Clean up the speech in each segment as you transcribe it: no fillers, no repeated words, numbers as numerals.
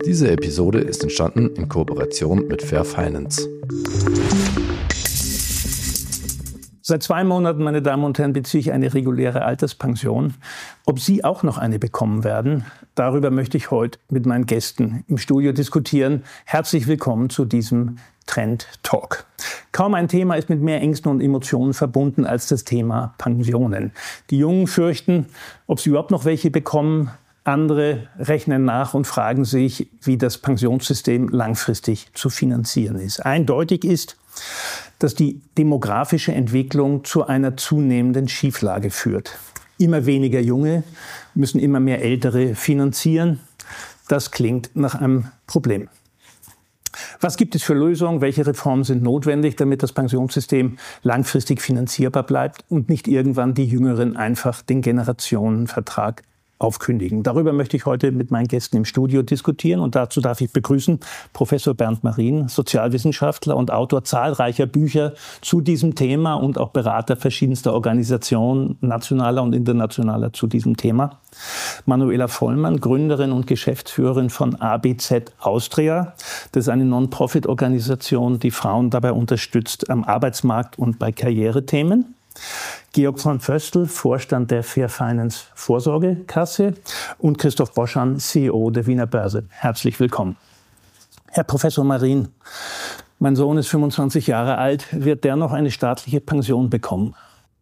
Diese Episode ist entstanden in Kooperation mit Fair Finance. Seit 2 Monaten, meine Damen und Herren, beziehe ich eine reguläre Alterspension. Ob Sie auch noch eine bekommen werden, darüber möchte ich heute mit meinen Gästen im Studio diskutieren. Herzlich willkommen zu diesem Trend Talk. Kaum ein Thema ist mit mehr Ängsten und Emotionen verbunden als das Thema Pensionen. Die Jungen fürchten, ob sie überhaupt noch welche bekommen. Andere rechnen nach und fragen sich, wie das Pensionssystem langfristig zu finanzieren ist. Eindeutig ist, dass die demografische Entwicklung zu einer zunehmenden Schieflage führt. Immer weniger Junge müssen immer mehr Ältere finanzieren. Das klingt nach einem Problem. Was gibt es für Lösungen? Welche Reformen sind notwendig, damit das Pensionssystem langfristig finanzierbar bleibt und nicht irgendwann die Jüngeren einfach den Generationenvertrag aufkündigen? Darüber möchte ich heute mit meinen Gästen im Studio diskutieren und dazu darf ich begrüßen Professor Bernd Marin, Sozialwissenschaftler und Autor zahlreicher Bücher zu diesem Thema und auch Berater verschiedenster Organisationen, nationaler und internationaler zu diesem Thema. Manuela Vollmann, Gründerin und Geschäftsführerin von ABZ Austria. Das ist eine Non-Profit-Organisation, die Frauen dabei unterstützt am Arbeitsmarkt und bei Karrierethemen. Georg von Vöstl, Vorstand der Fair Finance Vorsorgekasse und Christoph Boschan, CEO der Wiener Börse. Herzlich willkommen. Herr Professor Marin, mein Sohn ist 25 Jahre alt. Wird der noch eine staatliche Pension bekommen?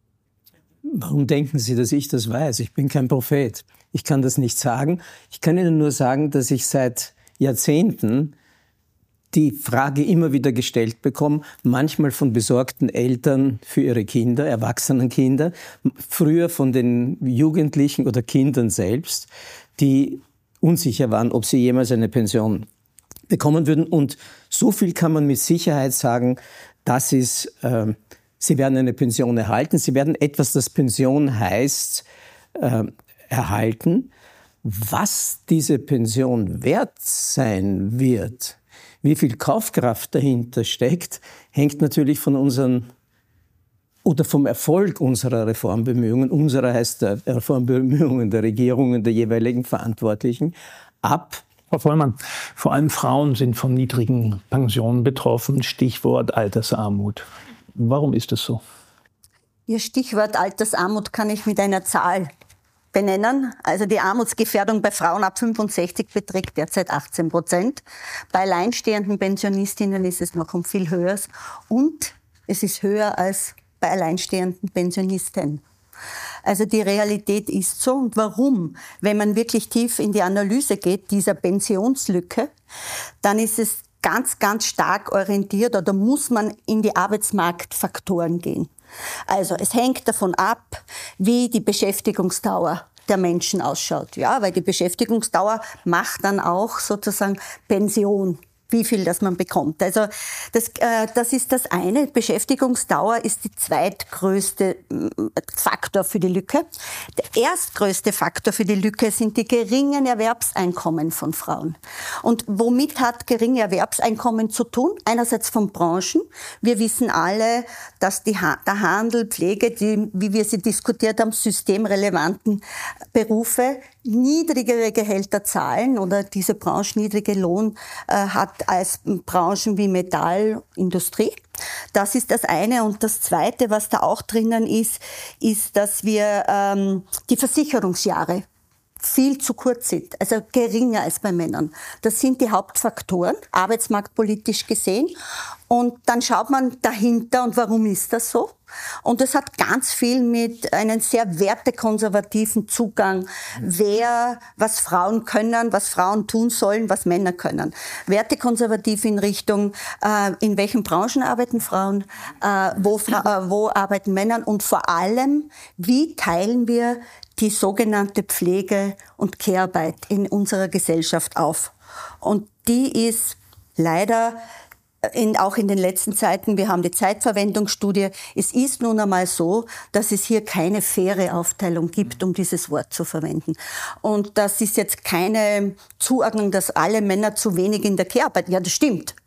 Warum denken Sie, dass ich das weiß? Ich bin kein Prophet. Ich kann das nicht sagen. Ich kann Ihnen nur sagen, dass ich seit Jahrzehnten die Frage immer wieder gestellt bekomme, manchmal von besorgten Eltern für ihre Kinder, erwachsenen Kinder, früher von den Jugendlichen oder Kindern selbst, die unsicher waren, ob sie jemals eine Pension bekommen würden. Und so viel kann man mit Sicherheit sagen, das ist, sie werden eine Pension erhalten. Sie werden etwas, das Pension heißt, erhalten. Was diese Pension wert sein wird, wie viel Kaufkraft dahinter steckt, hängt natürlich von unseren oder vom Erfolg unserer Reformbemühungen, unserer heißt der Reformbemühungen der Regierungen, der jeweiligen Verantwortlichen, ab. Frau Vollmann, vor allem Frauen sind von niedrigen Pensionen betroffen. Stichwort Altersarmut. Warum ist das so? Ihr Stichwort Altersarmut kann ich mit einer Zahl benennen. Also die Armutsgefährdung bei Frauen ab 65 beträgt derzeit 18%. Bei alleinstehenden Pensionistinnen ist es noch um viel höher. Und es ist höher als bei alleinstehenden Pensionisten. Also die Realität ist so. Und warum? Wenn man wirklich tief in die Analyse geht, dieser Pensionslücke, dann ist es ganz, ganz stark orientiert oder muss man in die Arbeitsmarktfaktoren gehen. Also es hängt davon ab, wie die Beschäftigungsdauer der Menschen ausschaut. Ja, weil die Beschäftigungsdauer macht dann auch sozusagen Pension, wie viel das man bekommt. Also das ist das eine. Beschäftigungsdauer ist die zweitgrößte Faktor für die Lücke. Der erstgrößte Faktor für die Lücke sind die geringen Erwerbseinkommen von Frauen. Und womit hat geringe Erwerbseinkommen zu tun? Einerseits von Branchen. Wir wissen alle, dass der Handel, Pflege, die, wie wir sie diskutiert haben, systemrelevanten Berufe niedrigere Gehälter zahlen oder diese Branche niedrige Lohn hat als Branchen wie Metall, Industrie. Das ist das eine. Und das zweite, was da auch drinnen ist, dass wir die Versicherungsjahre viel zu kurz sind, also geringer als bei Männern. Das sind die Hauptfaktoren, arbeitsmarktpolitisch gesehen. Und dann schaut man dahinter, und warum ist das so? Und das hat ganz viel mit einem sehr wertekonservativen Zugang, was Frauen können, was Frauen tun sollen, was Männer können. Wertekonservativ in Richtung, in welchen Branchen arbeiten Frauen, wo arbeiten Männer und vor allem, wie teilen wir die sogenannte Pflege- und Care-Arbeit in unserer Gesellschaft auf. Und die ist leider auch in den letzten Zeiten, wir haben die Zeitverwendungsstudie, es ist nun einmal so, dass es hier keine faire Aufteilung gibt, um dieses Wort zu verwenden. Und das ist jetzt keine Zuordnung, dass alle Männer zu wenig in der Care arbeiten. Ja, das stimmt.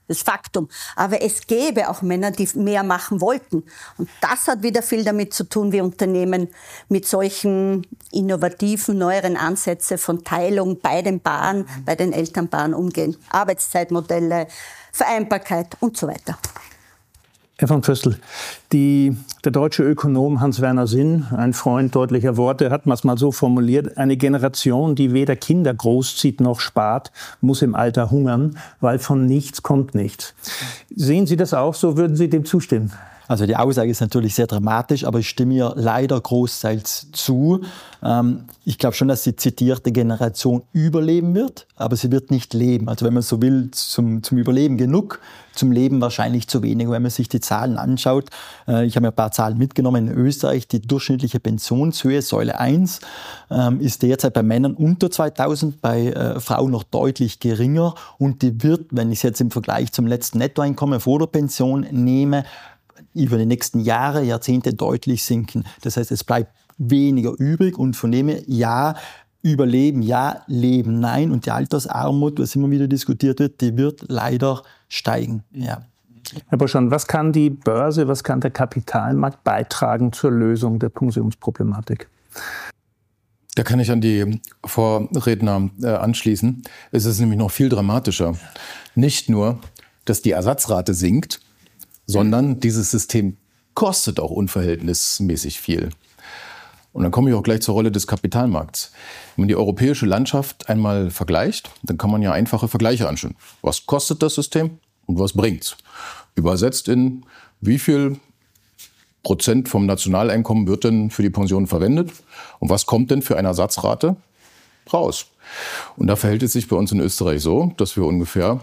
Das ist Faktum. Aber es gäbe auch Männer, die mehr machen wollten. Und das hat wieder viel damit zu tun, wie Unternehmen mit solchen innovativen, neueren Ansätzen von Teilung bei den Paaren, bei den Elternpaaren umgehen. Arbeitszeitmodelle, Vereinbarkeit und so weiter. Herr von Pföstl, der deutsche Ökonom Hans-Werner Sinn, ein Freund deutlicher Worte, hat es mal so formuliert: Eine Generation, die weder Kinder großzieht noch spart, muss im Alter hungern, weil von nichts kommt nichts. Sehen Sie das auch so? Würden Sie dem zustimmen? Also die Aussage ist natürlich sehr dramatisch, aber ich stimme ihr leider großteils zu. Ich glaube schon, dass die zitierte Generation überleben wird, aber sie wird nicht leben. Also wenn man so will, zum Überleben genug, zum Leben wahrscheinlich zu wenig. Wenn man sich die Zahlen anschaut, ich habe mir ein paar Zahlen mitgenommen, in Österreich die durchschnittliche Pensionshöhe, Säule 1, ist derzeit bei Männern unter 2000, bei Frauen noch deutlich geringer. Und die wird, wenn ich es jetzt im Vergleich zum letzten Nettoeinkommen vor der Pension nehme, über die nächsten Jahre, Jahrzehnte deutlich sinken. Das heißt, es bleibt weniger übrig und von dem her, ja, überleben, ja, leben, nein. Und die Altersarmut, was immer wieder diskutiert wird, die wird leider steigen. Ja. Herr Boschan, was kann die Börse, was kann der Kapitalmarkt beitragen zur Lösung der Pensionsproblematik? Da kann ich an die Vorredner anschließen. Es ist nämlich noch viel dramatischer. Nicht nur, dass die Ersatzrate sinkt, sondern dieses System kostet auch unverhältnismäßig viel. Und dann komme ich auch gleich zur Rolle des Kapitalmarkts. Wenn man die europäische Landschaft einmal vergleicht, dann kann man ja einfache Vergleiche anschauen. Was kostet das System und was bringt's? Übersetzt in wie viel Prozent vom Nationaleinkommen wird denn für die Pension verwendet und was kommt denn für eine Ersatzrate raus? Und da verhält es sich bei uns in Österreich so, dass wir ungefähr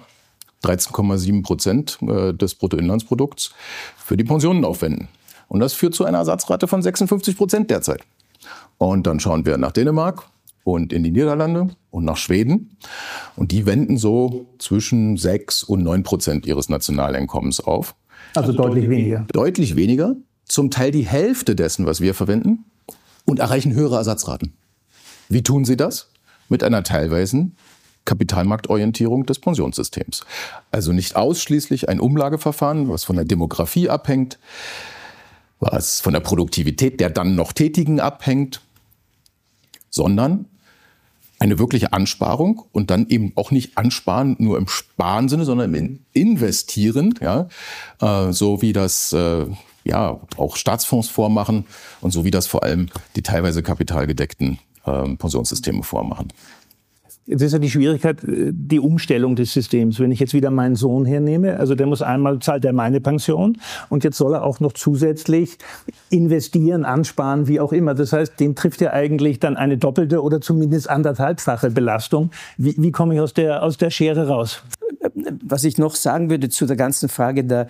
13,7% des Bruttoinlandsprodukts für die Pensionen aufwenden. Und das führt zu einer Ersatzrate von 56% derzeit. Und dann schauen wir nach Dänemark und in die Niederlande und nach Schweden. Und die wenden so zwischen 6 und 9% ihres Nationaleinkommens auf. Also deutlich weniger. Deutlich weniger, zum Teil die Hälfte dessen, was wir verwenden, und erreichen höhere Ersatzraten. Wie tun sie das? Mit einer teilweisen Kapitalmarktorientierung des Pensionssystems. Also nicht ausschließlich ein Umlageverfahren, was von der Demografie abhängt, was von der Produktivität der dann noch Tätigen abhängt, sondern eine wirkliche Ansparung und dann eben auch nicht ansparen nur im Sparen-Sinne, sondern im Investieren, ja, so wie das auch Staatsfonds vormachen und so wie das vor allem die teilweise kapitalgedeckten Pensionssysteme vormachen. Jetzt ist ja die Schwierigkeit, die Umstellung des Systems. Wenn ich jetzt wieder meinen Sohn hernehme, also der muss einmal, zahlt er meine Pension und jetzt soll er auch noch zusätzlich investieren, ansparen, wie auch immer. Das heißt, den trifft ja eigentlich dann eine doppelte oder zumindest anderthalbfache Belastung. Wie komme ich aus der Schere raus? Was ich noch sagen würde zu der ganzen Frage der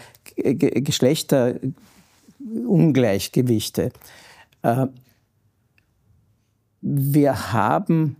Geschlechterungleichgewichte. Wir haben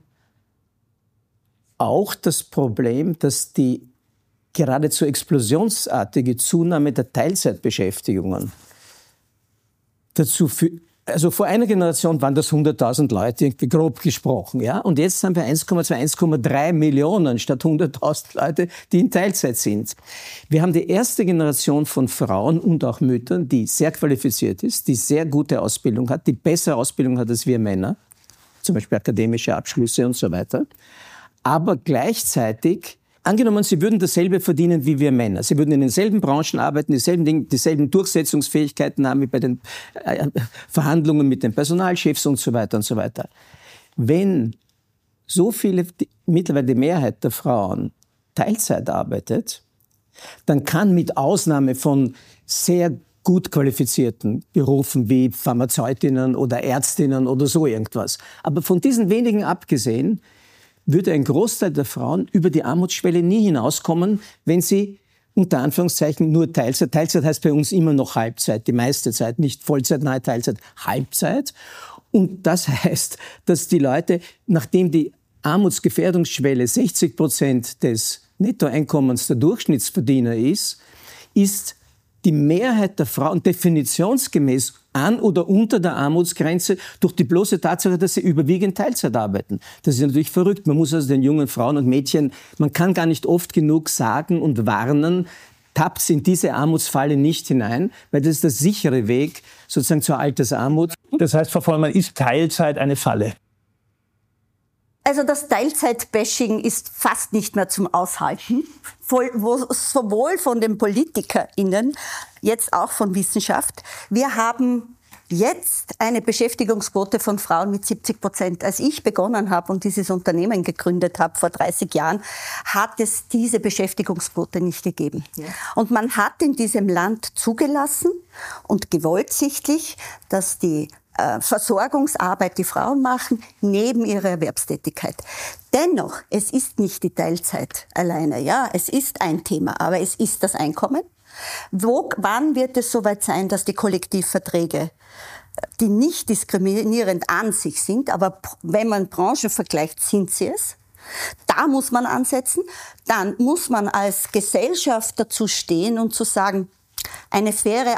auch das Problem, dass die geradezu explosionsartige Zunahme der Teilzeitbeschäftigungen dazu führt. Also vor einer Generation waren das 100.000 Leute, irgendwie grob gesprochen, ja. Und jetzt haben wir 1,3 Millionen statt 100.000 Leute, die in Teilzeit sind. Wir haben die erste Generation von Frauen und auch Müttern, die sehr qualifiziert ist, die sehr gute Ausbildung hat, die bessere Ausbildung hat als wir Männer, zum Beispiel akademische Abschlüsse und so weiter. Aber gleichzeitig, angenommen, sie würden dasselbe verdienen wie wir Männer, sie würden in denselben Branchen arbeiten, dieselben Durchsetzungsfähigkeiten haben wie bei den Verhandlungen mit den Personalchefs und so weiter und so weiter. Wenn mittlerweile die Mehrheit der Frauen Teilzeit arbeitet, dann kann mit Ausnahme von sehr gut qualifizierten Berufen wie Pharmazeutinnen oder Ärztinnen oder so irgendwas, aber von diesen wenigen abgesehen, würde ein Großteil der Frauen über die Armutsschwelle nie hinauskommen, wenn sie unter Anführungszeichen nur Teilzeit. Teilzeit heißt bei uns immer noch Halbzeit, die meiste Zeit, nicht Vollzeit, nahe Teilzeit, Halbzeit. Und das heißt, dass die Leute, nachdem die Armutsgefährdungsschwelle 60% des Nettoeinkommens der Durchschnittsverdiener ist die Mehrheit der Frauen definitionsgemäß an oder unter der Armutsgrenze durch die bloße Tatsache, dass sie überwiegend Teilzeit arbeiten. Das ist natürlich verrückt. Man muss also den jungen Frauen und Mädchen, man kann gar nicht oft genug sagen und warnen, tappt in diese Armutsfalle nicht hinein, weil das ist der sichere Weg sozusagen zur Altersarmut. Das heißt, Frau Vollmann, ist Teilzeit eine Falle? Also das Teilzeitbashing ist fast nicht mehr zum Aushalten, sowohl von den PolitikerInnen, jetzt auch von Wissenschaft. Wir haben jetzt eine Beschäftigungsquote von Frauen mit 70%. Als ich begonnen habe und dieses Unternehmen gegründet habe vor 30 Jahren, hat es diese Beschäftigungsquote nicht gegeben. Ja. Und man hat in diesem Land zugelassen und gewollt sichtlich, dass die Versorgungsarbeit, die Frauen machen, neben ihrer Erwerbstätigkeit. Dennoch, es ist nicht die Teilzeit alleine. Ja, es ist ein Thema, aber es ist das Einkommen. Wann wird es soweit sein, dass die Kollektivverträge, die nicht diskriminierend an sich sind, aber wenn man Branchen vergleicht, sind sie es? Da muss man ansetzen. Dann muss man als Gesellschaft dazu stehen und zu sagen, eine faire,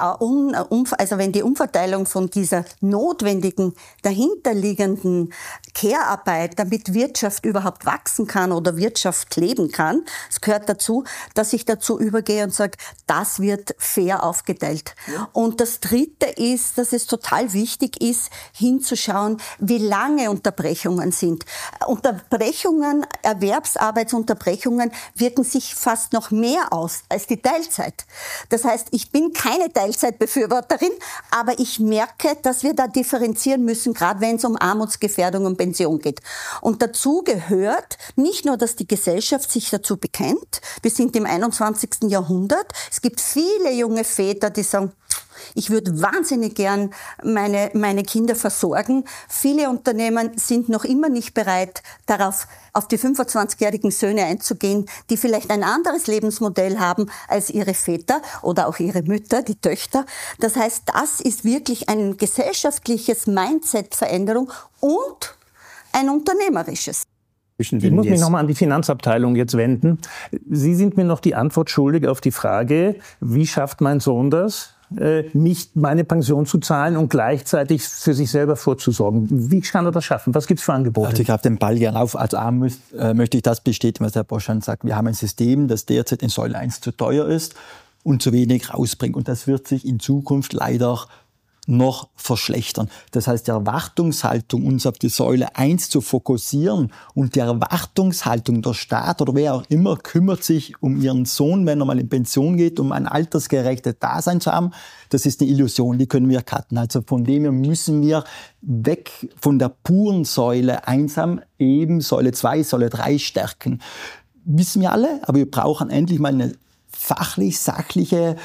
also wenn die Umverteilung von dieser notwendigen, dahinterliegenden Care-Arbeit, damit Wirtschaft überhaupt wachsen kann oder Wirtschaft leben kann, es gehört dazu, dass ich dazu übergehe und sage, das wird fair aufgeteilt. Ja. Und das Dritte ist, dass es total wichtig ist, hinzuschauen, wie lange Unterbrechungen sind. Unterbrechungen, Erwerbsarbeitsunterbrechungen wirken sich fast noch mehr aus als die Teilzeit. Das heißt, ich bin keine Teilzeitbefürworterin, aber ich merke, dass wir da differenzieren müssen, gerade wenn es um Armutsgefährdung und Pension geht. Und dazu gehört nicht nur, dass die Gesellschaft sich dazu bekennt. Wir sind im 21. Jahrhundert. Es gibt viele junge Väter, die sagen, ich würde wahnsinnig gern meine Kinder versorgen. Viele Unternehmen sind noch immer nicht bereit, darauf auf die 25-jährigen Söhne einzugehen, die vielleicht ein anderes Lebensmodell haben als ihre Väter oder auch ihre Mütter, die Töchter. Das heißt, das ist wirklich ein gesellschaftliches Mindset-Veränderung und ein unternehmerisches. Ich muss mich nochmal an die Finanzabteilung jetzt wenden. Sie sind mir noch die Antwort schuldig auf die Frage, wie schafft mein Sohn das, nicht meine Pension zu zahlen und gleichzeitig für sich selber vorzusorgen. Wie kann er das schaffen? Was gibt es für Angebote? Also ich greife den Ball gerne auf. Als Arm möchte ich das bestätigen, was Herr Boschan sagt. Wir haben ein System, das derzeit in Säule 1 zu teuer ist und zu wenig rausbringt. Und das wird sich in Zukunft leider noch verschlechtern. Das heißt, die Erwartungshaltung, uns auf die Säule 1 zu fokussieren und die Erwartungshaltung der Staat oder wer auch immer kümmert sich um ihren Sohn, wenn er mal in Pension geht, um ein altersgerechtes Dasein zu haben, das ist eine Illusion, die können wir cutten. Also von dem her müssen wir weg von der puren Säule 1 haben, eben Säule 2, Säule 3 stärken. Wissen wir alle, aber wir brauchen endlich mal eine fachlich, sachliche,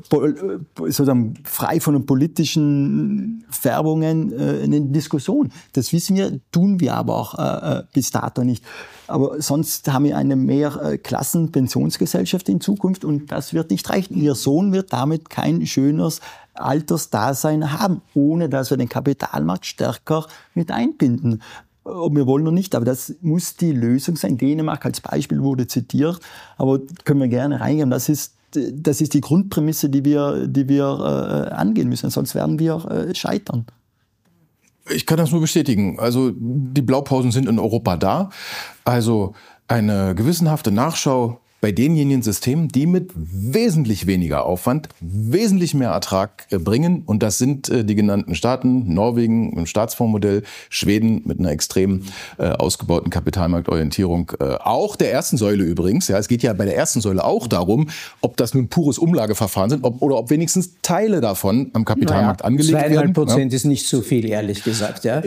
sozusagen frei von den politischen Färbungen eine Diskussion. Das wissen wir, tun wir aber auch bis dato nicht. Aber sonst haben wir eine Mehrklassen-Pensionsgesellschaft in Zukunft und das wird nicht reichen. Ihr Sohn wird damit kein schönes Altersdasein haben, ohne dass wir den Kapitalmarkt stärker mit einbinden. Ob wir wollen oder nicht, aber das muss die Lösung sein. Dänemark als Beispiel wurde zitiert, aber können wir gerne reingehen. Das ist die Grundprämisse, die wir angehen müssen, sonst werden wir scheitern. Ich kann das nur bestätigen. Also die Blaupausen sind in Europa da. Also eine gewissenhafte Nachschau bei denjenigen Systemen, die mit wesentlich weniger Aufwand wesentlich mehr Ertrag bringen. Und das sind die genannten Staaten, Norwegen im Staatsfondsmodell, Schweden mit einer extrem ausgebauten Kapitalmarktorientierung. Auch der ersten Säule übrigens. Ja, es geht ja bei der ersten Säule auch darum, ob das nun pures Umlageverfahren sind oder ob wenigstens Teile davon am Kapitalmarkt angelegt werden. 2,5% ist nicht so viel, ehrlich gesagt. Ja?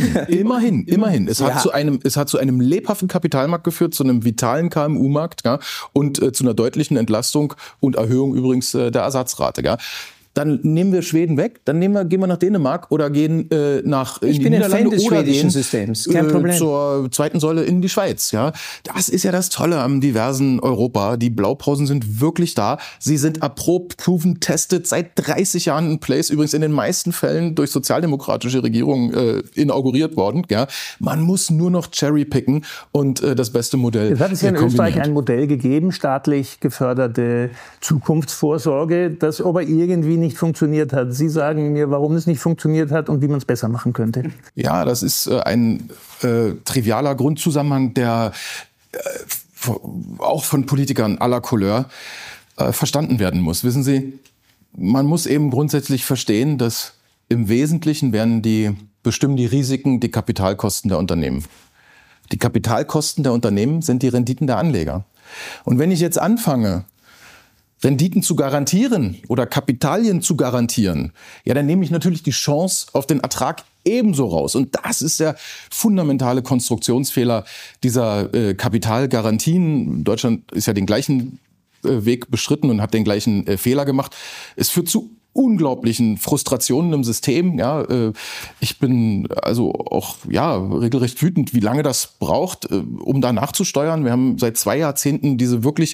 Immerhin. Es hat zu einem lebhaften Kapitalmarkt geführt, zu einem vitalen KMU-Markt, ja, und zu einer deutlichen Entlastung und Erhöhung übrigens der Ersatzrate. Ja. Dann nehmen wir Schweden weg, dann gehen wir nach Dänemark oder gehen nach in die Niederlande des oder schwedischen Systems. Kein Problem. Zur zweiten Säule in die Schweiz. Ja, das ist ja das Tolle am diversen Europa. Die Blaupausen sind wirklich da. Sie sind erprobt, proven, tested, seit 30 Jahren in place. Übrigens in den meisten Fällen durch sozialdemokratische Regierungen inauguriert worden. Ja, man muss nur noch cherrypicken und das beste Modell. Es hat es ja in Österreich ein Modell gegeben, staatlich geförderte Zukunftsvorsorge, das aber irgendwie nicht funktioniert hat. Sie sagen mir, warum es nicht funktioniert hat und wie man es besser machen könnte. Ja, das ist ein trivialer Grundzusammenhang, der auch von Politikern aller Couleur verstanden werden muss. Wissen Sie, man muss eben grundsätzlich verstehen, dass im Wesentlichen bestimmen die Risiken die Kapitalkosten der Unternehmen. Die Kapitalkosten der Unternehmen sind die Renditen der Anleger. Und wenn ich jetzt anfange, Renditen zu garantieren oder Kapitalien zu garantieren, ja, dann nehme ich natürlich die Chance auf den Ertrag ebenso raus. Und das ist der fundamentale Konstruktionsfehler dieser Kapitalgarantien. Deutschland ist ja den gleichen Weg beschritten und hat den gleichen Fehler gemacht. Es führt zu unglaublichen Frustrationen im System. Ja, ich bin also auch regelrecht wütend, wie lange das braucht, um da nachzusteuern. Wir haben seit 2 Jahrzehnten diese wirklich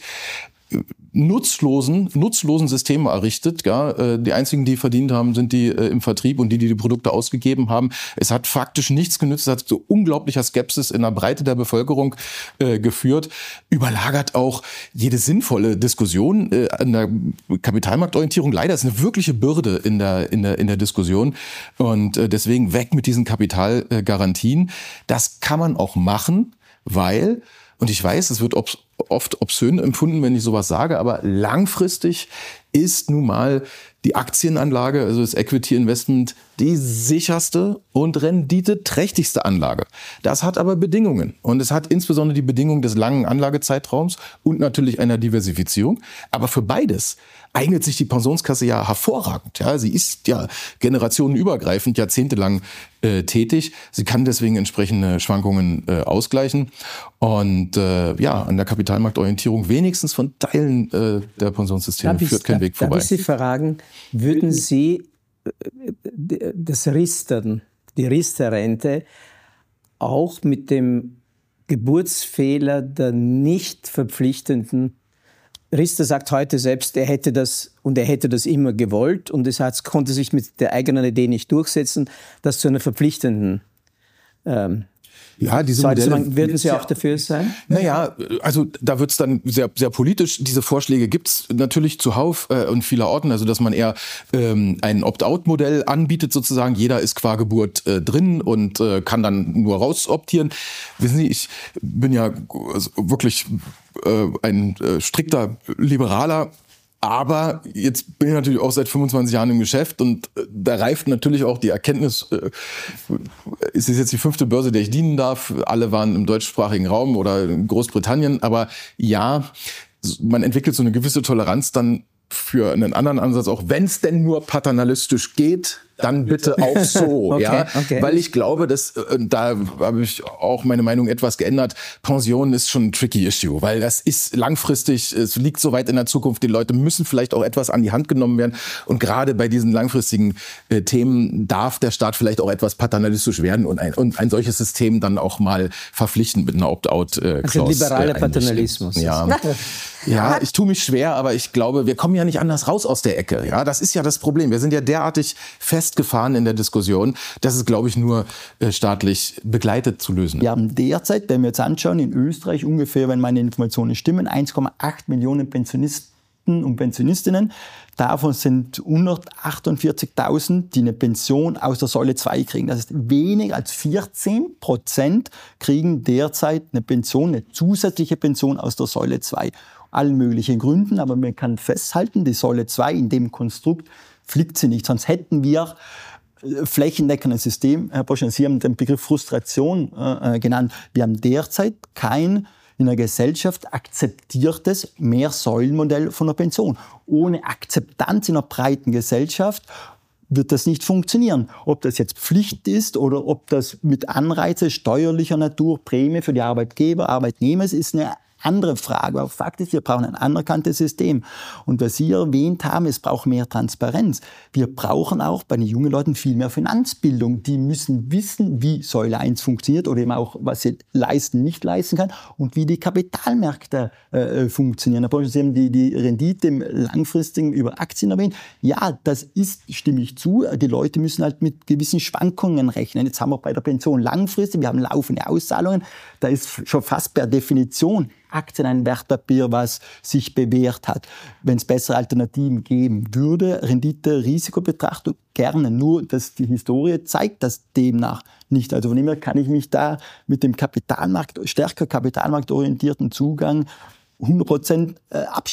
nutzlosen Systeme errichtet. Ja. Die einzigen, die verdient haben, sind die im Vertrieb und die Produkte ausgegeben haben. Es hat faktisch nichts genützt. Es hat zu unglaublicher Skepsis in der Breite der Bevölkerung geführt. Überlagert auch jede sinnvolle Diskussion an der Kapitalmarktorientierung. Leider ist eine wirkliche Bürde in der Diskussion. Und deswegen weg mit diesen Kapitalgarantien. Das kann man auch machen, weil, und ich weiß, es wird oft obszön empfunden, wenn ich sowas sage, aber langfristig ist nun mal die Aktienanlage, also das Equity Investment, die sicherste und renditeträchtigste Anlage. Das hat aber Bedingungen. Und es hat insbesondere die Bedingung des langen Anlagezeitraums und natürlich einer Diversifizierung. Aber für beides eignet sich die Pensionskasse ja hervorragend. Ja, sie ist ja generationenübergreifend, jahrzehntelang tätig. Sie kann deswegen entsprechende Schwankungen ausgleichen. Und an der Kapitalmarktorientierung wenigstens von Teilen der Pensionssysteme führt kein Weg vorbei. Darf ich Sie fragen, würden Sie das Ristern, die Riester-Rente auch mit dem Geburtsfehler der nicht verpflichtenden, Riester sagt heute selbst, er hätte das immer gewollt und es konnte sich mit der eigenen Idee nicht durchsetzen, das zu einer verpflichtenden diese Modelle, würden Sie auch dafür sein? Naja, also da wird's dann sehr, sehr politisch. Diese Vorschläge gibt's natürlich zuhauf und vielerorten. Also dass man eher ein Opt-out-Modell anbietet sozusagen. Jeder ist qua Geburt drin und kann dann nur rausoptieren. Wissen Sie, ich bin ja wirklich ein strikter Liberaler. Aber jetzt bin ich natürlich auch seit 25 Jahren im Geschäft und da reift natürlich auch die Erkenntnis, ist es jetzt die 5. Börse, der ich dienen darf? Alle waren im deutschsprachigen Raum oder in Großbritannien. Aber ja, man entwickelt so eine gewisse Toleranz dann für einen anderen Ansatz, auch wenn es denn nur paternalistisch geht, dann bitte auch so. Okay. Weil ich glaube, dass, da habe ich auch meine Meinung etwas geändert, Pension ist schon ein tricky Issue, weil das ist langfristig, es liegt so weit in der Zukunft, die Leute müssen vielleicht auch etwas an die Hand genommen werden und gerade bei diesen langfristigen Themen darf der Staat vielleicht auch etwas paternalistisch werden und ein solches System dann auch mal verpflichtend mit einer Opt-out-Clause. Also liberaler Paternalismus. Ja, ich tue mich schwer, aber ich glaube, wir kommen ja nicht anders raus aus der Ecke. Ja, das ist ja das Problem. Wir sind ja derartig festgefahren in der Diskussion, dass es, glaube ich, nur staatlich begleitet zu lösen. Wir haben derzeit, wenn wir jetzt anschauen, in Österreich ungefähr, wenn meine Informationen stimmen, 1,8 Millionen Pensionisten und Pensionistinnen. Davon sind 148.000, die eine Pension aus der Säule 2 kriegen. Das ist weniger als 14% kriegen derzeit eine Pension, eine zusätzliche Pension aus der Säule 2. Allen möglichen Gründen, aber man kann festhalten, die Säule 2 in dem Konstrukt fliegt sie nicht. Sonst hätten wir flächendeckendes System. Herr Boschan, Sie haben den Begriff Frustration genannt. Wir haben derzeit kein in der Gesellschaft akzeptiertes Mehrsäulenmodell von der Pension. Ohne Akzeptanz in einer breiten Gesellschaft wird das nicht funktionieren. Ob das jetzt Pflicht ist oder ob das mit Anreize steuerlicher Natur, Prämie für die Arbeitgeber, Arbeitnehmer ist eine andere Frage. Aber Fakt ist, wir brauchen ein anerkanntes System. Und was Sie erwähnt haben, es braucht mehr Transparenz. Wir brauchen auch bei den jungen Leuten viel mehr Finanzbildung. Die müssen wissen, wie Säule 1 funktioniert oder eben auch, was sie leisten, nicht leisten kann und wie die Kapitalmärkte funktionieren. Sie haben die Rendite im langfristigen über Aktien erwähnt. Ja, das ist, stimme ich zu, die Leute müssen halt mit gewissen Schwankungen rechnen. Jetzt haben wir bei der Pension langfristig, wir haben laufende Auszahlungen. Da ist schon fast per Definition Aktien ein Wertpapier, was sich bewährt hat. Wenn es bessere Alternativen geben würde, Rendite-Risikobetrachtung gerne, nur dass die Historie zeigt das demnach nicht. Also von dem her kann ich mich da mit dem stärker kapitalmarktorientierten Zugang 100% abschießen.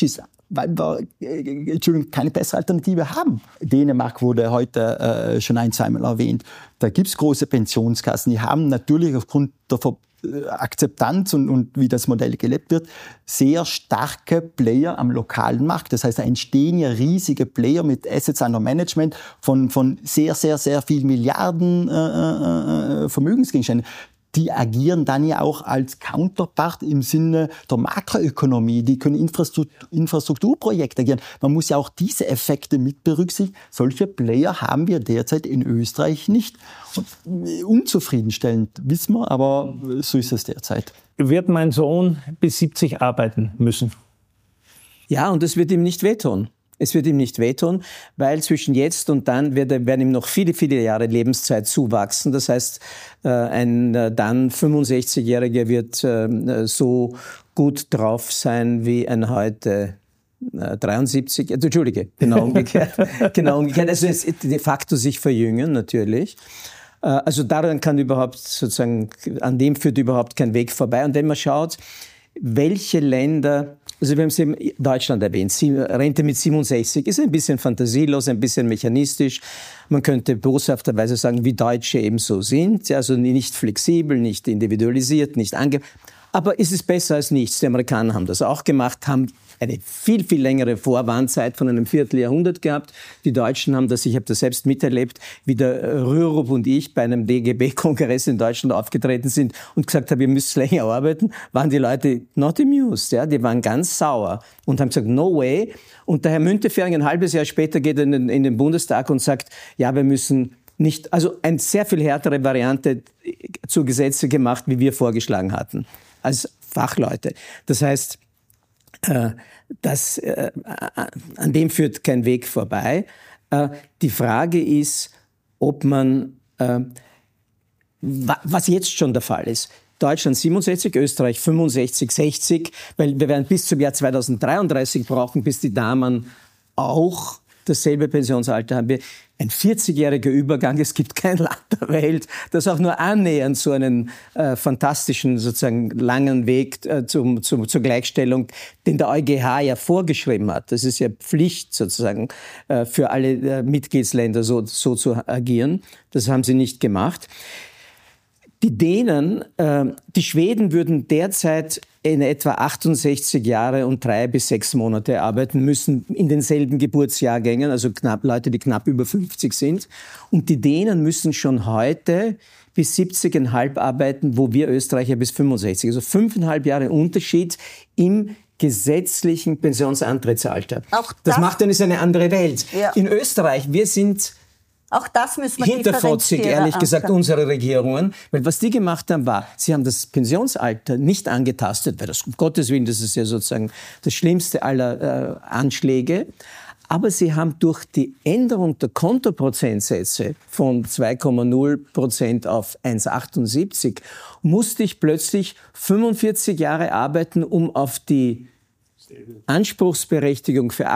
weil wir keine bessere Alternative haben. Dänemark wurde heute schon zweimal erwähnt. Da gibt es große Pensionskassen, die haben natürlich aufgrund der Akzeptanz und wie das Modell gelebt wird, sehr starke Player am lokalen Markt. Das heißt, da entstehen ja riesige Player mit Assets under Management von sehr, sehr, sehr vielen Milliarden Vermögensgegenständen. Die agieren dann ja auch als Counterpart im Sinne der Makroökonomie. Die können Infrastrukturprojekte agieren. Man muss ja auch diese Effekte mit berücksichtigen. Solche Player haben wir derzeit in Österreich nicht. Unzufriedenstellend, wissen wir, aber so ist es derzeit. Wird mein Sohn bis 70 arbeiten müssen? Ja, und es wird ihm nicht wehtun. Es wird ihm nicht wehtun, weil zwischen jetzt und dann werden ihm noch viele, viele Jahre Lebenszeit zuwachsen. Das heißt, ein dann 65-Jähriger wird so gut drauf sein wie ein heute 73, Entschuldige, genau umgekehrt. Genau umgekehrt. Also es de facto sich verjüngen, natürlich. Also daran kann überhaupt sozusagen, an dem führt überhaupt kein Weg vorbei. Und wenn man schaut, welche Länder, also wir haben eben Deutschland erwähnt, Rente mit 67 ist ein bisschen fantasielos, ein bisschen mechanistisch. Man könnte boshafterweise sagen, wie Deutsche eben so sind, also nicht flexibel, nicht individualisiert, nicht aber ist es besser als nichts. Die Amerikaner haben das auch gemacht, haben eine viel, viel längere Vorwarnzeit von einem Vierteljahrhundert gehabt. Die Deutschen haben das, ich habe das selbst miterlebt, wie der Rürup und ich bei einem DGB-Kongress in Deutschland aufgetreten sind und gesagt haben, ihr müsst länger arbeiten, waren die Leute not amused, ja, die waren ganz sauer und haben gesagt, no way. Und der Herr Müntefering ein halbes Jahr später geht in den Bundestag und sagt, ja, wir müssen nicht, also eine sehr viel härtere Variante zu Gesetze gemacht, wie wir vorgeschlagen hatten, als Fachleute. Das heißt, an dem führt kein Weg vorbei. Die Frage ist, ob man, was jetzt schon der Fall ist, Deutschland 67, Österreich 65, 60, weil wir werden bis zum Jahr 2033 brauchen, bis die Damen auch dasselbe Pensionsalter haben. Ein 40-jähriger Übergang, es gibt kein Land der Welt, das auch nur annähernd so einen fantastischen, sozusagen langen Weg zur Gleichstellung, den der EuGH ja vorgeschrieben hat. Das ist ja Pflicht sozusagen für alle Mitgliedsländer so zu agieren. Das haben sie nicht gemacht. Die Dänen, die Schweden würden derzeit in etwa 68 Jahre und 3 bis 6 Monate arbeiten müssen in denselben Geburtsjahrgängen, also Leute, die knapp über 50 sind. Und die Dänen müssen schon heute bis 70,5 arbeiten, wo wir Österreicher bis 65. Also 5,5 Jahre Unterschied im gesetzlichen Pensionsantrittsalter. Das macht dann ist eine andere Welt. Ja. In Österreich, wir sind auch das müssen wir hinterfotzig, ehrlich gesagt, unsere Regierungen. Weil was die gemacht haben, war, sie haben das Pensionsalter nicht angetastet, weil das, um Gottes Willen, das ist ja sozusagen das schlimmste aller Anschläge. Aber sie haben durch die Änderung der Kontoprozentsätze von 2,0% auf 1,78 musste ich plötzlich 45 Jahre arbeiten, auf die Anspruchsberechtigung für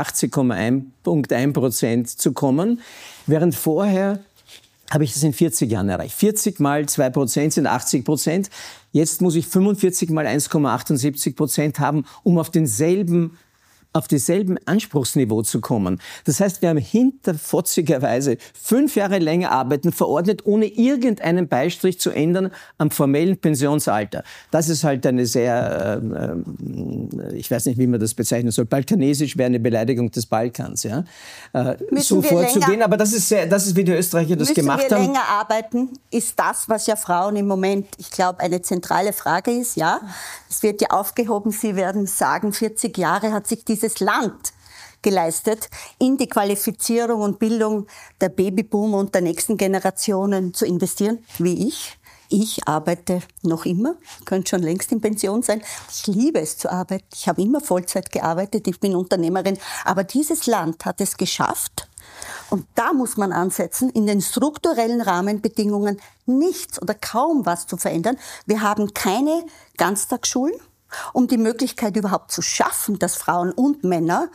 80,1% zu kommen, während vorher habe ich das in 40 Jahren erreicht. 40 mal 2% sind 80%. Jetzt muss ich 45 mal 1,78% haben, um auf dieselben Anspruchsniveau zu kommen. Das heißt, wir haben hinterfotzigerweise 5 Jahre länger arbeiten verordnet, ohne irgendeinen Beistrich zu ändern am formellen Pensionsalter. Das ist halt eine sehr, ich weiß nicht, wie man das bezeichnen soll, balkanesisch wäre eine Beleidigung des Balkans, ja, so vorzugehen. Aber das ist, wie die Österreicher das gemacht haben. Müssen wir länger arbeiten, ist das, was ja Frauen im Moment, ich glaube, eine zentrale Frage ist, ja. Es wird ja aufgehoben, Sie werden sagen, 40 Jahre hat sich dieses Land geleistet, in die Qualifizierung und Bildung der Babyboomer und der nächsten Generationen zu investieren, wie ich. Ich arbeite noch immer, könnte schon längst in Pension sein. Ich liebe es zu arbeiten. Ich habe immer Vollzeit gearbeitet, ich bin Unternehmerin. Aber dieses Land hat es geschafft. Und da muss man ansetzen, in den strukturellen Rahmenbedingungen nichts oder kaum was zu verändern. Wir haben keine Ganztagsschulen. um die Möglichkeit überhaupt zu schaffen, dass Frauen und Männer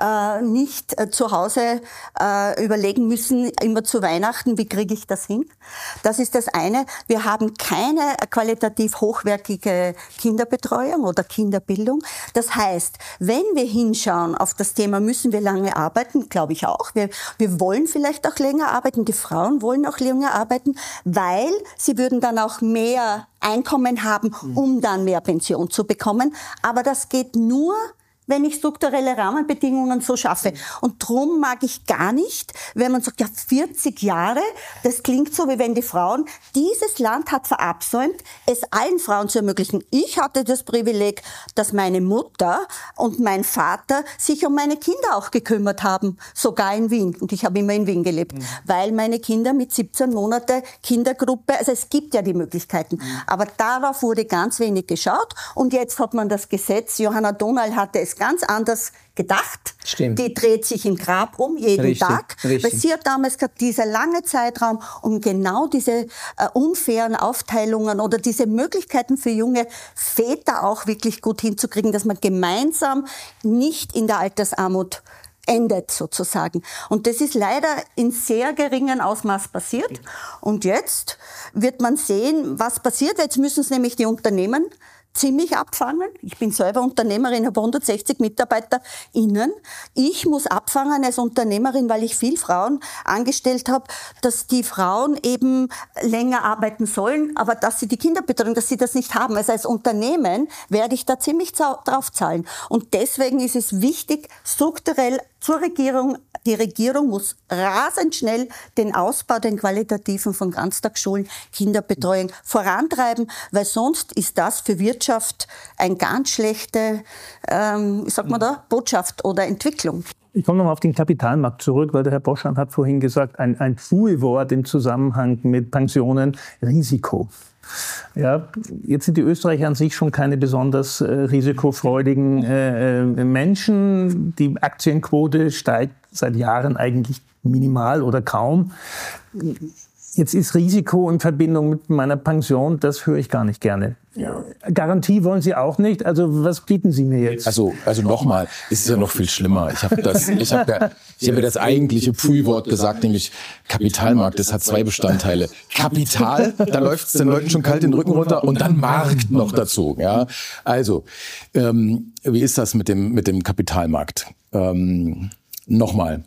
nicht zu Hause überlegen müssen, immer zu Weihnachten, wie kriege ich das hin? Das ist das eine. Wir haben keine qualitativ hochwertige Kinderbetreuung oder Kinderbildung. Das heißt, wenn wir hinschauen auf das Thema, müssen wir lange arbeiten, glaube ich auch. Wir wollen vielleicht auch länger arbeiten, die Frauen wollen auch länger arbeiten, weil sie würden dann auch mehr Einkommen haben, um dann mehr Pension zu bekommen. Aber das geht nur, wenn ich strukturelle Rahmenbedingungen so schaffe. Und drum mag ich gar nicht, wenn man sagt, ja, 40 Jahre, das klingt so, wie wenn die Frauen, dieses Land hat verabsäumt, es allen Frauen zu ermöglichen. Ich hatte das Privileg, dass meine Mutter und mein Vater sich um meine Kinder auch gekümmert haben, sogar in Wien. Und ich habe immer in Wien gelebt, weil meine Kinder mit 17 Monate Kindergruppe, also es gibt ja die Möglichkeiten. Aber darauf wurde ganz wenig geschaut. Und jetzt hat man das Gesetz, Johanna Donal hatte es ganz anders gedacht. Stimmt. Die dreht sich im Grab um, jeden Tag. Richtig. Weil sie hat damals gehabt, dieser lange Zeitraum, um genau diese unfairen Aufteilungen oder diese Möglichkeiten für junge Väter auch wirklich gut hinzukriegen, dass man gemeinsam nicht in der Altersarmut endet sozusagen. Und das ist leider in sehr geringem Ausmaß passiert. Und jetzt wird man sehen, was passiert. Jetzt müssen es nämlich die Unternehmen ziemlich abfangen. Ich bin selber Unternehmerin, habe 160 MitarbeiterInnen. Ich muss abfangen als Unternehmerin, weil ich viel Frauen angestellt habe, dass die Frauen eben länger arbeiten sollen, aber dass sie die Kinderbetreuung, dass sie das nicht haben. Also als Unternehmen werde ich da ziemlich drauf zahlen. Und deswegen ist es wichtig, strukturell zur Regierung, die Regierung muss rasend schnell den Ausbau, den qualitativen von Ganztagsschulen, Kinderbetreuung vorantreiben, weil sonst ist das für Wirtschaft eine ganz schlechte, Botschaft oder Entwicklung. Ich komme nochmal auf den Kapitalmarkt zurück, weil der Herr Boschan hat vorhin gesagt, ein Pfui-Wort im Zusammenhang mit Pensionen, Risiko. Ja, jetzt sind die Österreicher an sich schon keine besonders risikofreudigen Menschen. Die Aktienquote steigt seit Jahren eigentlich minimal oder kaum. Jetzt ist Risiko in Verbindung mit meiner Pension, das höre ich gar nicht gerne. Ja. Garantie wollen Sie auch nicht? Also was bieten Sie mir jetzt? Also nochmal, es ist ja noch viel schlimmer. Ich habe mir das eigentliche Pfui-Wort gesagt, nämlich Kapitalmarkt. Das hat zwei Bestandteile. Kapital, da läuft es den Leuten schon kalt den Rücken runter, und dann Markt noch dazu. Ja, also wie ist das mit dem Kapitalmarkt? Nochmal.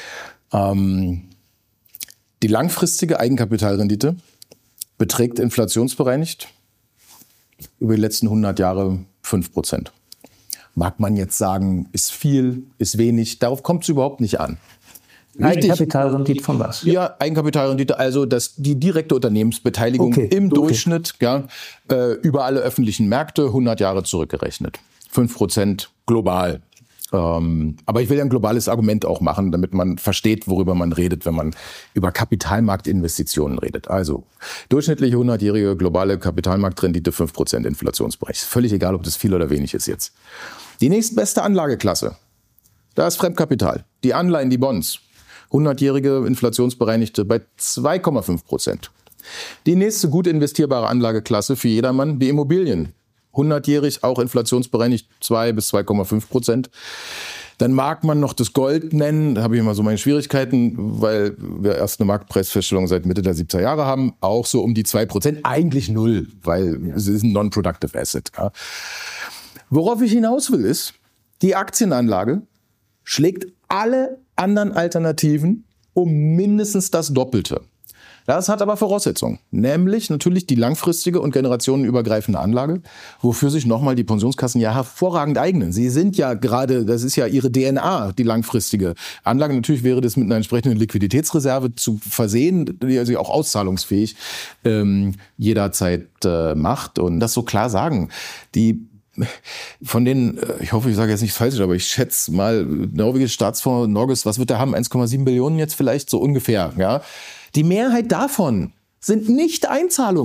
Die langfristige Eigenkapitalrendite beträgt inflationsbereinigt über die letzten 100 Jahre 5%. Mag man jetzt sagen, ist viel, ist wenig, darauf kommt es überhaupt nicht an. Eigenkapitalrendite von was? Ja, Eigenkapitalrendite, also die direkte Unternehmensbeteiligung im Durchschnitt über alle öffentlichen Märkte 100 Jahre zurückgerechnet. 5% global. Aber ich will ja ein globales Argument auch machen, damit man versteht, worüber man redet, wenn man über Kapitalmarktinvestitionen redet. Also durchschnittliche 100-jährige globale Kapitalmarktrendite 5% Inflationsbereich. Völlig egal, ob das viel oder wenig ist jetzt. Die nächstbeste Anlageklasse, da ist Fremdkapital. Die Anleihen, die Bonds, 100-jährige inflationsbereinigte bei 2,5%. Die nächste gut investierbare Anlageklasse für jedermann, die Immobilien. 100-jährig, auch inflationsbereinigt 2 bis 2,5%. Dann mag man noch das Gold nennen, da habe ich immer so meine Schwierigkeiten, weil wir erst eine Marktpreisfeststellung seit Mitte der 70er Jahre haben, auch so um die 2%, eigentlich 0, weil es ist ein non-productive Asset. Ja. Worauf ich hinaus will ist, die Aktienanlage schlägt alle anderen Alternativen um mindestens das Doppelte. Das hat aber Voraussetzungen, nämlich natürlich die langfristige und generationenübergreifende Anlage, wofür sich nochmal die Pensionskassen ja hervorragend eignen. Sie sind ja gerade, das ist ja ihre DNA, die langfristige Anlage. Natürlich wäre das mit einer entsprechenden Liquiditätsreserve zu versehen, die sie auch auszahlungsfähig jederzeit macht. Und das so klar sagen, die von denen, ich hoffe, ich sage jetzt nichts Falsches, aber ich schätze mal, norwegische Staatsfonds, Norges, was wird der haben? 1,7 Billionen jetzt vielleicht, so ungefähr, ja. Die Mehrheit davon sind nicht Einzahlungen,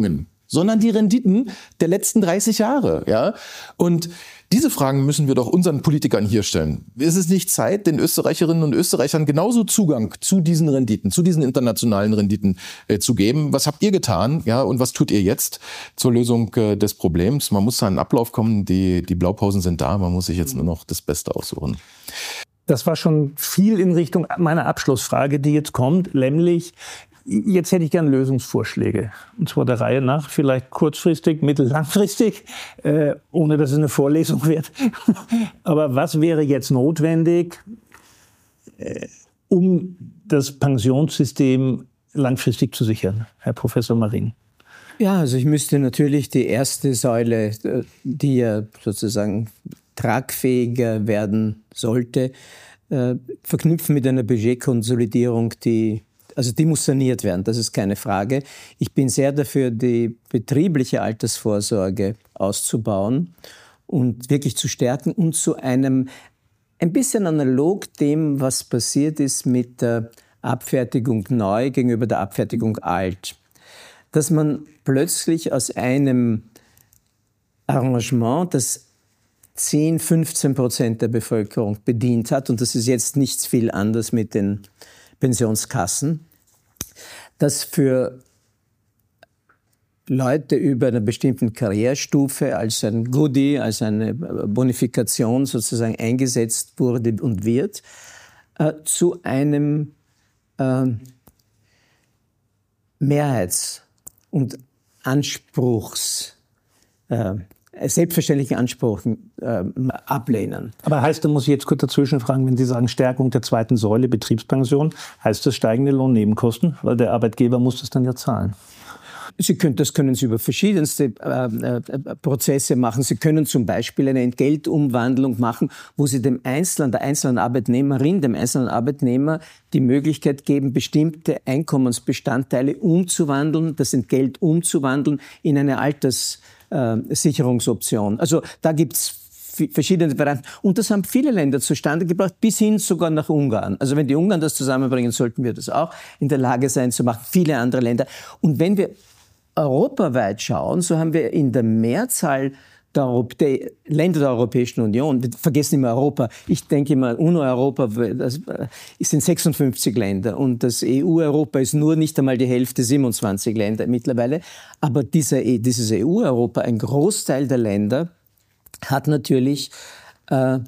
sondern die Renditen der letzten 30 Jahre. Ja? Und diese Fragen müssen wir doch unseren Politikern hier stellen. Ist es nicht Zeit, den Österreicherinnen und Österreichern genauso Zugang zu diesen Renditen, zu diesen internationalen Renditen zu geben? Was habt ihr getan? Ja, und was tut ihr jetzt zur Lösung des Problems? Man muss da einen Ablauf kommen, die Blaupausen sind da, man muss sich jetzt nur noch das Beste aussuchen. Das war schon viel in Richtung meiner Abschlussfrage, die jetzt kommt, nämlich jetzt hätte ich gerne Lösungsvorschläge. Und zwar der Reihe nach, vielleicht kurzfristig, mittellangfristig, ohne dass es eine Vorlesung wird. Aber was wäre jetzt notwendig, um das Pensionssystem langfristig zu sichern, Herr Professor Marin? Ja, also ich müsste natürlich die erste Säule, die ja sozusagen tragfähiger werden sollte, verknüpfen mit einer Budgetkonsolidierung, die muss saniert werden, das ist keine Frage. Ich bin sehr dafür, die betriebliche Altersvorsorge auszubauen und wirklich zu stärken und zu einem, ein bisschen analog dem, was passiert ist mit der Abfertigung neu gegenüber der Abfertigung alt. Dass man plötzlich aus einem Arrangement, das 10-15% der Bevölkerung bedient hat, und das ist jetzt nichts viel anders mit den Pensionskassen, das für Leute über einer bestimmten Karrierestufe als ein Goodie, als eine Bonifikation sozusagen eingesetzt wurde und wird, zu einem Mehrheits- und selbstverständlichen Ansprüchen ablehnen. Aber heißt, da muss ich jetzt kurz dazwischen fragen, wenn Sie sagen Stärkung der zweiten Säule, Betriebspension, heißt das steigende Lohnnebenkosten? Weil der Arbeitgeber muss das dann ja zahlen. Das können Sie über verschiedenste Prozesse machen. Sie können zum Beispiel eine Entgeltumwandlung machen, wo Sie der einzelnen Arbeitnehmerin, dem einzelnen Arbeitnehmer die Möglichkeit geben, bestimmte Einkommensbestandteile umzuwandeln, das Entgelt umzuwandeln in eine Alterssicherungsoption. Also da gibt's verschiedene Varianten. Und das haben viele Länder zustande gebracht, bis hin sogar nach Ungarn. Also wenn die Ungarn das zusammenbringen, sollten wir das auch in der Lage sein zu machen. Viele andere Länder. Und wenn wir europaweit schauen, so haben wir in der Mehrzahl der Länder der Europäischen Union, wir vergessen immer Europa, ich denke immer UNO-Europa, das sind 56 Länder und das EU-Europa ist nur nicht einmal die Hälfte, 27 Länder mittlerweile. Aber dieses EU-Europa, ein Großteil der Länder, hat natürlich eine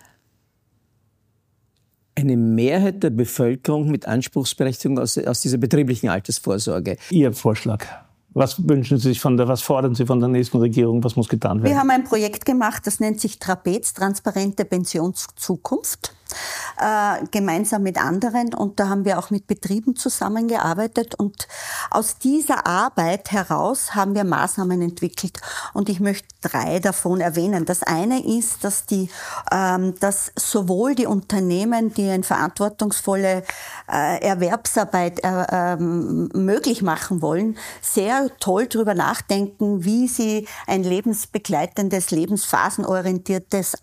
Mehrheit der Bevölkerung mit Anspruchsberechtigung aus dieser betrieblichen Altersvorsorge. Ihr Vorschlag. Was wünschen Sie sich was fordern Sie von der nächsten Regierung? Was muss getan werden? Wir haben ein Projekt gemacht, das nennt sich Trapez, transparente Pensionszukunft, gemeinsam mit anderen. Und da haben wir auch mit Betrieben zusammengearbeitet. Und aus dieser Arbeit heraus haben wir Maßnahmen entwickelt. Und ich möchte 3 davon erwähnen. Das eine ist, dass sowohl die Unternehmen, die eine verantwortungsvolle Erwerbsarbeit möglich machen wollen, sehr toll darüber nachdenken, wie sie ein lebensbegleitendes, lebensphasenorientiertes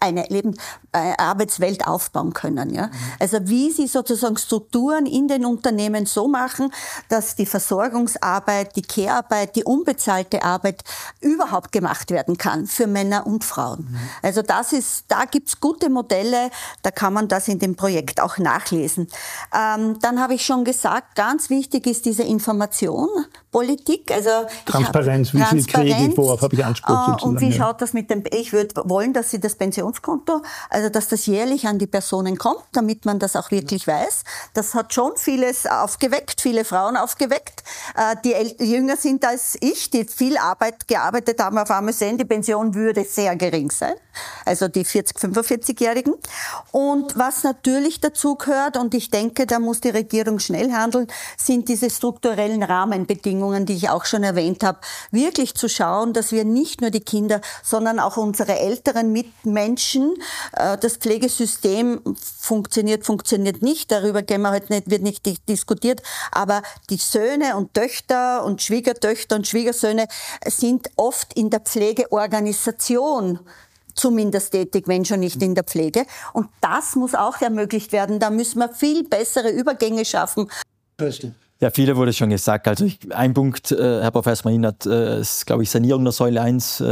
Arbeitswelt aufbauen können. Ja? Also wie sie sozusagen Strukturen in den Unternehmen so machen, dass die Versorgungsarbeit, die Care-Arbeit, die unbezahlte Arbeit überhaupt gemacht werden kann für Männer und Frauen. Also da gibt's gute Modelle, da kann man das in dem Projekt auch nachlesen. Dann habe ich schon gesagt, ganz wichtig ist diese Information-Politik. Also Transparenz, wie viel kriege ich, worauf habe ich Anspruch sozusagen. Und wie schaut das mit dem, ich würde wollen, dass Sie das Pensionskonto, also dass das jährlich an die Personen kommt, damit man das auch wirklich weiß. Das hat schon vieles aufgeweckt, viele Frauen aufgeweckt, die jünger sind als ich, die viel gearbeitet haben, auf einmal sehen, die Pension würde sehr gering sein. Also die 45-Jährigen. Und was natürlich dazu gehört, und ich denke, da muss die Regierung schnell handeln, sind diese strukturellen Rahmenbedingungen, die ich auch schon erwähnt habe, wirklich zu schauen, dass wir nicht nur die Kinder, sondern auch unsere älteren Mitmenschen, das Pflegesystem funktioniert nicht, darüber wird nicht diskutiert, aber die Söhne und Töchter und Schwiegertöchter und Schwiegersöhne sind oft in der Pflegeorganisation zumindest tätig, wenn schon nicht in der Pflege. Und das muss auch ermöglicht werden. Da müssen wir viel bessere Übergänge schaffen. Ja, viele wurde schon gesagt. Also ein Punkt, Herr Professor Mahin hat, glaube ich, Sanierung der Säule 1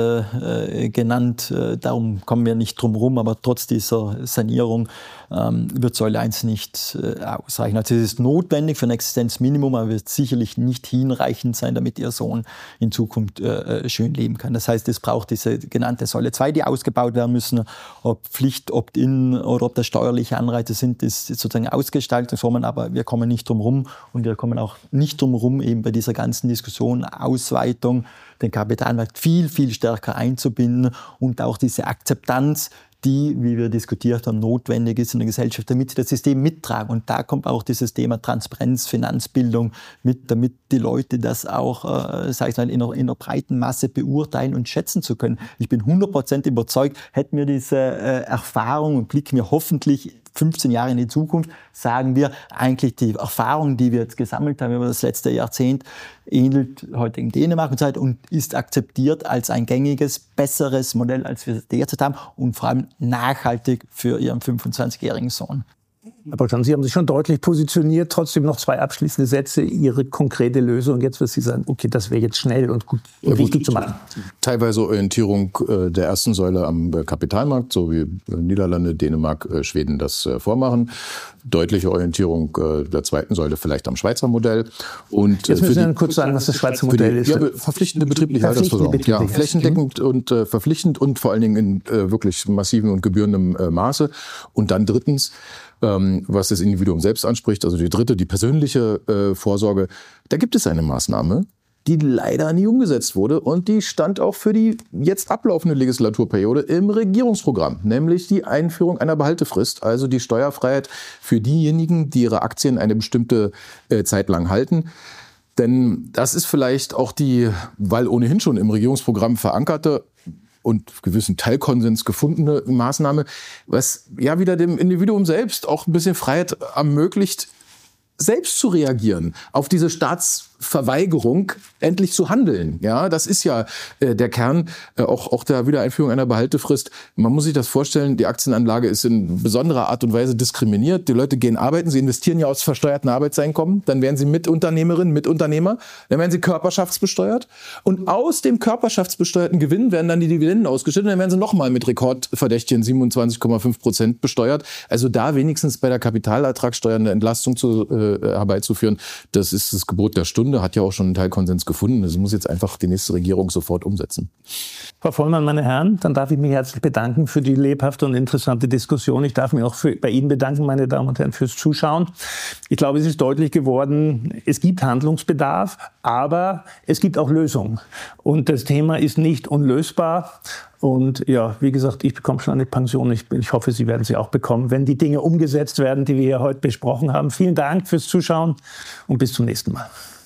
genannt. Darum kommen wir nicht drum rum, aber trotz dieser Sanierung wird Säule 1 nicht ausreichen. Also es ist notwendig für ein Existenzminimum, aber wird sicherlich nicht hinreichend sein, damit Ihr Sohn in Zukunft schön leben kann. Das heißt, es braucht diese genannte Säule 2, die ausgebaut werden müssen. Ob Pflicht, Opt-in oder ob das steuerliche Anreize sind, ist sozusagen Ausgestaltungsformen, aber wir kommen nicht drum rum und wir kommen auch nicht drum rum, eben bei dieser ganzen Diskussion Ausweitung, den Kapitalmarkt viel, viel stärker einzubinden und auch diese Akzeptanz, die, wie wir diskutiert haben, notwendig ist in der Gesellschaft, damit sie das System mittragen. Und da kommt auch dieses Thema Transparenz, Finanzbildung mit, damit die Leute das auch, sag ich mal, in einer breiten Masse beurteilen und schätzen zu können. Ich bin 100% überzeugt, hätten wir diese Erfahrung und blicken wir hoffentlich 15 Jahre in die Zukunft, sagen wir, eigentlich die Erfahrung, die wir jetzt gesammelt haben über das letzte Jahrzehnt, ähnelt heute in Dänemark und ist akzeptiert als ein gängiges, besseres Modell, als wir es derzeit haben und vor allem nachhaltig für Ihren 25-jährigen Sohn. Herr Bolzan, Sie haben sich schon deutlich positioniert. Trotzdem noch 2 abschließende Sätze. Ihre konkrete Lösung. Jetzt wird Sie sagen, okay, das wäre jetzt schnell und gut und richtig zu machen. Teilweise Orientierung der ersten Säule am Kapitalmarkt, so wie Niederlande, Dänemark, Schweden das vormachen. Deutliche Orientierung der zweiten Säule vielleicht am Schweizer Modell. Und jetzt müssen Sie dann kurz sagen, was das Schweizer Modell ist. Ja, verpflichtende betriebliche Altersversorgung. Ja, flächendeckend und verpflichtend und vor allen Dingen in wirklich massiven und gebührendem Maße. Und dann drittens, was das Individuum selbst anspricht, also die dritte, die persönliche Vorsorge, da gibt es eine Maßnahme, die leider nie umgesetzt wurde und die stand auch für die jetzt ablaufende Legislaturperiode im Regierungsprogramm, nämlich die Einführung einer Behaltefrist, also die Steuerfreiheit für diejenigen, die ihre Aktien eine bestimmte Zeit lang halten. Denn das ist vielleicht auch die, weil ohnehin schon im Regierungsprogramm verankerte und gewissen Teilkonsens gefundene Maßnahme, was ja wieder dem Individuum selbst auch ein bisschen Freiheit ermöglicht, selbst zu reagieren auf diese Staatsverweigerung, endlich zu handeln. Ja, das ist ja der Kern auch der Wiedereinführung einer Behaltefrist. Man muss sich das vorstellen, die Aktienanlage ist in besonderer Art und Weise diskriminiert. Die Leute gehen arbeiten, sie investieren ja aus versteuerten Arbeitseinkommen, dann werden sie Mitunternehmerinnen, Mitunternehmer, dann werden sie körperschaftsbesteuert und aus dem körperschaftsbesteuerten Gewinn werden dann die Dividenden ausgeschüttet und dann werden sie nochmal mit rekordverdächtigen 27,5% besteuert. Also da wenigstens bei der Kapitalertragssteuer eine Entlastung herbeizuführen, das ist das Gebot der Stunde, hat ja auch schon einen Teilkonsens gefunden. Das muss jetzt einfach die nächste Regierung sofort umsetzen. Frau Vollmann, meine Herren, dann darf ich mich herzlich bedanken für die lebhafte und interessante Diskussion. Ich darf mich auch bei Ihnen bedanken, meine Damen und Herren, fürs Zuschauen. Ich glaube, es ist deutlich geworden, es gibt Handlungsbedarf, aber es gibt auch Lösungen. Und das Thema ist nicht unlösbar. Und ja, wie gesagt, ich bekomme schon eine Pension. Ich hoffe, Sie werden sie auch bekommen, wenn die Dinge umgesetzt werden, die wir hier heute besprochen haben. Vielen Dank fürs Zuschauen und bis zum nächsten Mal.